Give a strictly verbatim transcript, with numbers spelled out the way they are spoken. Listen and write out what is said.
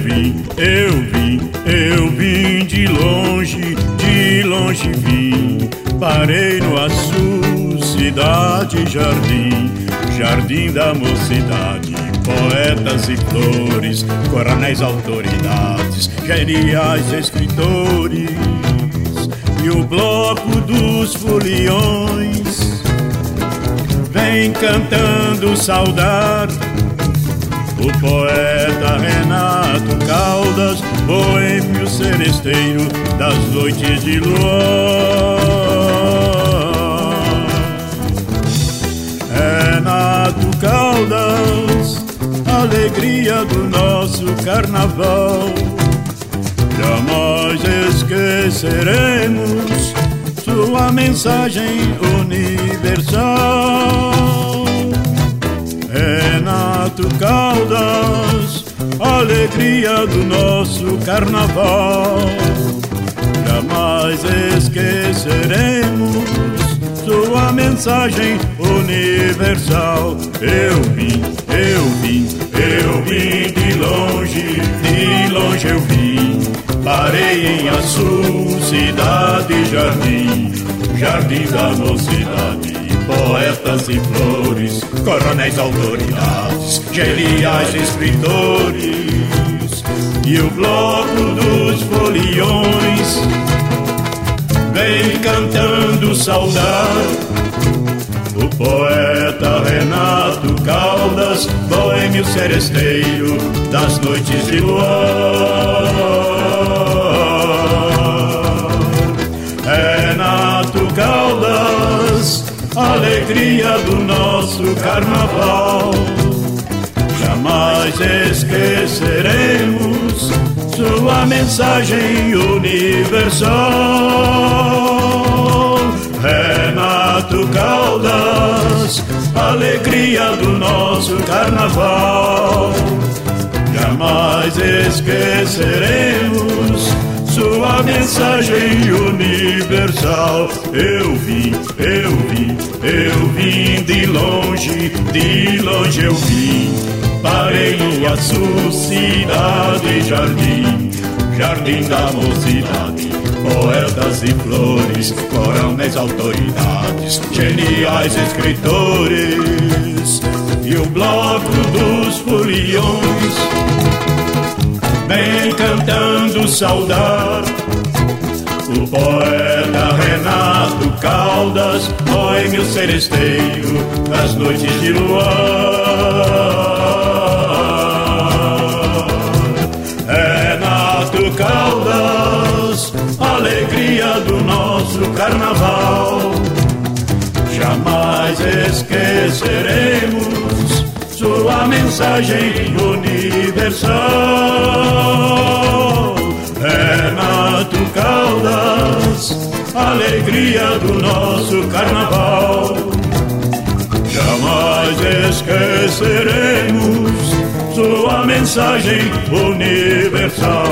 vim, eu vim, eu vim de longe, de longe vim. Parei no Açu, cidade e jardim, jardim da mocidade. Poetas e flores, coronéis, autoridades, geniais escritores. E o bloco dos foliões vem cantando saudade. O poeta Renato Caldas, boêmio seresteiro das noites de luar. Renato Caldas, alegria do nosso carnaval. Jamais esqueceremos sua mensagem universal. Renato Caldas, alegria do nosso carnaval. Jamais esqueceremos sua mensagem universal. Eu vim, eu vim, eu vim de longe, de longe eu vim. Parei em Açu, cidade e jardim, jardim da mocidade. Poetas e flores, coronéis, autoridades, geniais escritores. E o bloco dos foliões vem cantando saudade. O poeta Renato Caldas, boêmio seresteiro das noites de luar. Renato Caldas, alegria do nosso carnaval. Jamais esqueceremos sua mensagem universal. Renato Caldas, alegria do nosso carnaval. Jamais esqueceremos sua mensagem universal. Eu vim, eu vim, eu vim de longe, de longe eu vim. Parei no Açu, cidade e jardim, jardim da mocidade. Poetas e flores, coronéis, autoridades, geniais escritores. E o bloco dos foliões vem cantando saudade. O poeta Renato Caldas, boêmio seresteiro das noites de luar. Renato Caldas, alegria do nosso carnaval. Jamais esqueceremos sua mensagem universal. Renato Caldas, alegria do nosso carnaval. Jamais esqueceremos sua mensagem universal.